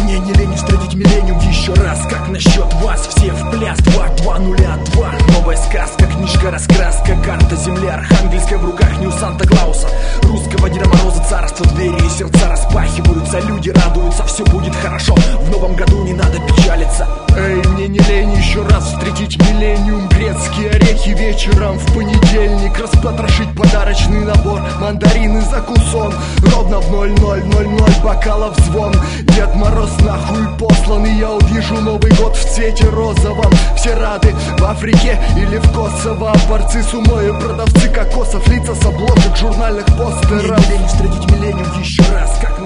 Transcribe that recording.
Мне не лень встретить миллениум еще раз. Как насчет вас? Все в пляс. 2-2-0-2. Новая сказка, книжка, раскраска, карта земли архангельская в руках не у Санта-Клауса. Русского Деда Мороза царство, двери и сердца распахиваются. Люди радуются, все будет хорошо. В новом году не надо печалиться. Эй, мне не лень еще раз встретить миллениум. Грецкие орехи вечером в понедельник. Распотрошить подарочный набор, мандарины закусон. Ровно в 00:00 бокалов звон. Дед Мороз нахуй послан, и я увижу Новый год в цвете розовом. Все рады в Африке или в Косово. Борцы с умой и продавцы кокосов, лица с обложек журнальных постеров. Мне не лень встретить миллениум еще раз. Как